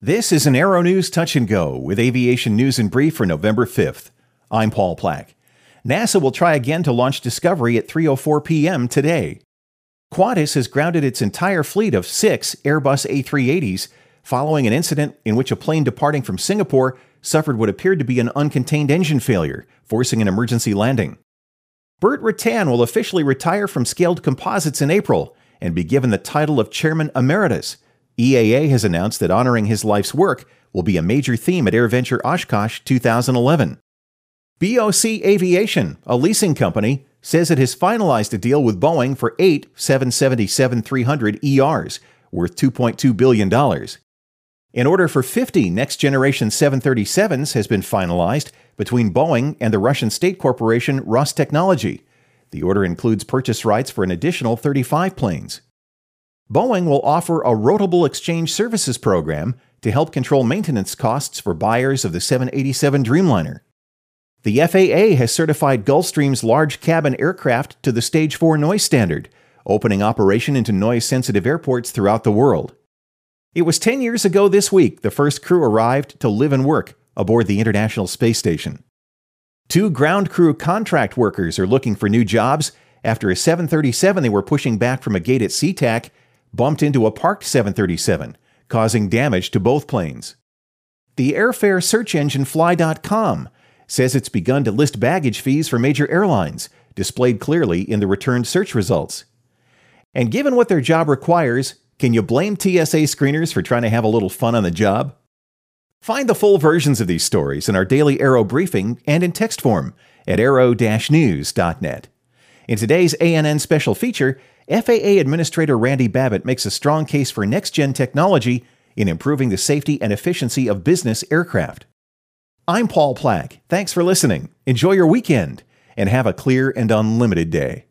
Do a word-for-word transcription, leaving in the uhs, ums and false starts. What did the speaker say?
This is an Aero News Touch and Go with aviation news in brief for November fifth. I'm Paul Plack. NASA will try again to launch Discovery at three oh four p.m. today. Qantas has grounded its entire fleet of six Airbus A three eighties following an incident in which a plane departing from Singapore suffered what appeared to be an uncontained engine failure, forcing an emergency landing. Burt Rutan will officially retire from Scaled Composites in April and be given the title of Chairman Emeritus. E A A has announced that honoring his life's work will be a major theme at AirVenture Oshkosh two thousand eleven. B O C Aviation, a leasing company, says it has finalized a deal with Boeing for eight seven seventy-seven three hundred E Rs, worth two point two billion dollars. An order for fifty next-generation seven thirty-sevens has been finalized between Boeing and the Russian state corporation Rostechnology. The order includes purchase rights for an additional thirty-five planes. Boeing will offer a rotable exchange services program to help control maintenance costs for buyers of the seven eighty-seven Dreamliner. The F A A has certified Gulfstream's large cabin aircraft to the Stage four noise standard, opening operation into noise-sensitive airports throughout the world. It was ten years ago this week the first crew arrived to live and work aboard the International Space Station. Two ground crew contract workers are looking for new jobs after a seven thirty-seven they were pushing back from a gate at SeaTac bumped into a parked seven thirty-seven, causing damage to both planes. The airfare search engine Fly dot com says it's begun to list baggage fees for major airlines, displayed clearly in the returned search results. And given what their job requires, can you blame T S A screeners for trying to have a little fun on the job? Find the full versions of these stories in our daily Aero briefing and in text form at aero dash news dot net. In today's A N N special feature, F A A Administrator Randy Babbitt makes a strong case for next-gen technology in improving the safety and efficiency of business aircraft. I'm Paul Plack. Thanks for listening. Enjoy your weekend and have a clear and unlimited day.